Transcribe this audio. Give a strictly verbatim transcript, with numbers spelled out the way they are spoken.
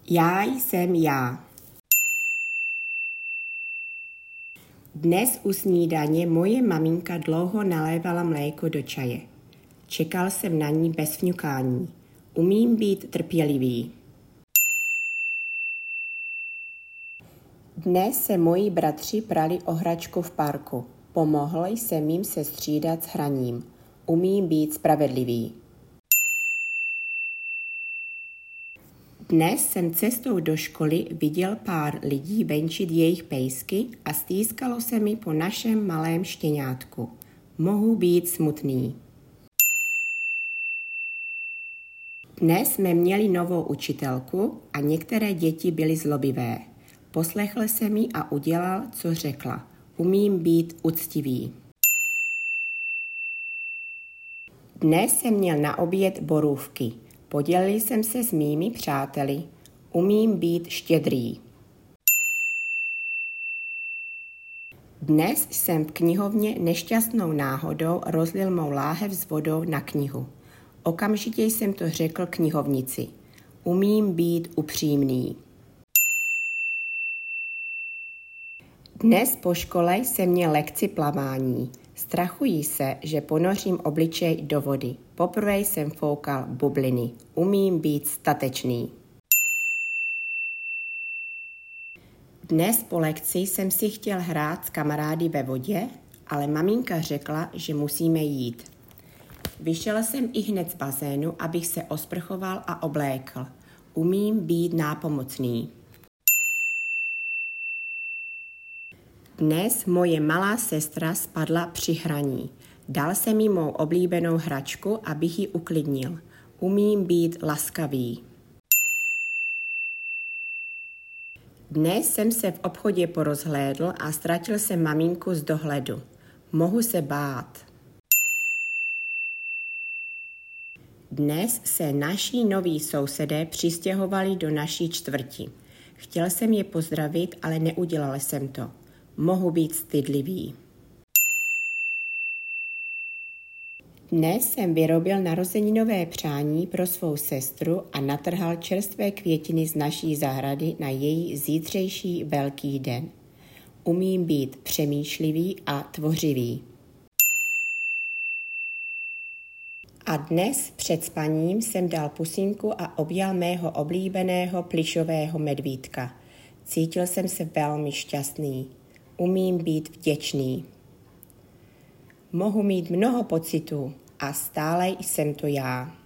Já jsem já. Dnes u snídaně moje maminka dlouho nalévala mléko do čaje. Čekal jsem na ní bez fňukání. Umím být trpělivý. Dnes se moji bratři prali o hračku v parku. Pomohl jsem jim se střídat s hraním. Umím být spravedlivý. Dnes jsem cestou do školy viděl pár lidí venčit jejich pejsky a stýskalo se mi po našem malém štěňátku. Mohu být smutný. Dnes jsme měli novou učitelku a některé děti byly zlobivé. Poslechl jsem ji a udělal, co řekla. Umím být uctivý. Dnes jsem měl na oběd borůvky. Podělil jsem se s mými přáteli. Umím být štědrý. Dnes jsem v knihovně nešťastnou náhodou rozlil mou láhev s vodou na knihu. Okamžitě jsem to řekl knihovnici. Umím být upřímný. Dnes po škole jsem měl lekci plavání. Strachuji se, že ponořím obličej do vody. Poprvé jsem foukal bubliny. Umím být statečný. Dnes po lekci jsem si chtěl hrát s kamarády ve vodě, ale maminka řekla, že musíme jít. Vyšel jsem i hned z bazénu, abych se osprchoval a oblékl. Umím být nápomocný. Dnes moje malá sestra spadla při hraní. Dal jsem jí mou oblíbenou hračku, abych ji uklidnil. Umím být laskavý. Dnes jsem se v obchodě porozhlédl a ztratil jsem maminku z dohledu. Mohu se bát. Dnes se naši noví sousedé přistěhovali do naší čtvrti. Chtěl jsem je pozdravit, ale neudělal jsem to. Mohu být stydlivý. Dnes jsem vyrobil narozeninové přání pro svou sestru a natrhal čerstvé květiny z naší zahrady na její zítřejší velký den. Umím být přemýšlivý a tvořivý. A dnes před spaním jsem dal pusinku a objal mého oblíbeného plyšového medvídka. Cítil jsem se velmi šťastný. Umím být vděčný. Mohu mít mnoho pocitů a stále jsem to já.